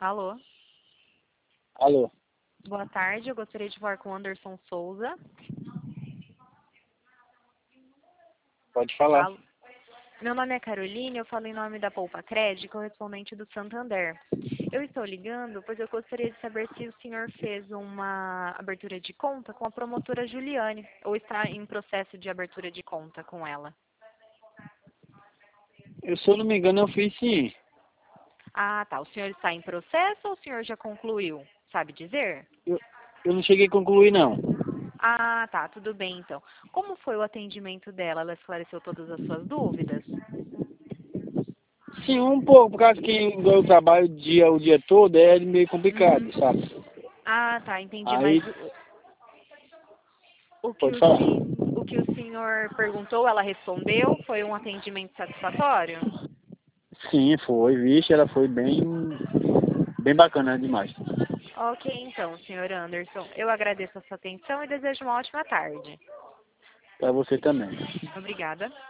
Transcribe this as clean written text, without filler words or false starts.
Alô, Alô, boa tarde. Eu gostaria de falar com o Anderson Souza. pode falar. Alô. Meu nome é Caroline, eu falo em nome da Poupa Cred, correspondente do Santander. Eu estou ligando pois eu gostaria de saber se o senhor fez uma abertura de conta com a promotora Juliane, ou está em processo de abertura de conta com ela. Se eu não me engano, eu fiz sim. Ah, tá. O senhor está em processo ou o senhor já concluiu? Sabe dizer? Eu não cheguei a concluir, não. Ah, tá. Tudo bem, então. Como foi o atendimento dela? Ela esclareceu todas as suas dúvidas? Sim, um pouco, por causa que eu trabalho o dia todo, é meio complicado, Uhum. sabe? Ah, tá. Entendi. Mas Aí, o que pode falar. o que o senhor perguntou, ela respondeu? Foi um atendimento satisfatório? Sim, foi, vixe, ela foi bem bacana demais. Ok, então, senhor Anderson. Eu agradeço a sua atenção e desejo uma ótima tarde. Pra você também. Obrigada.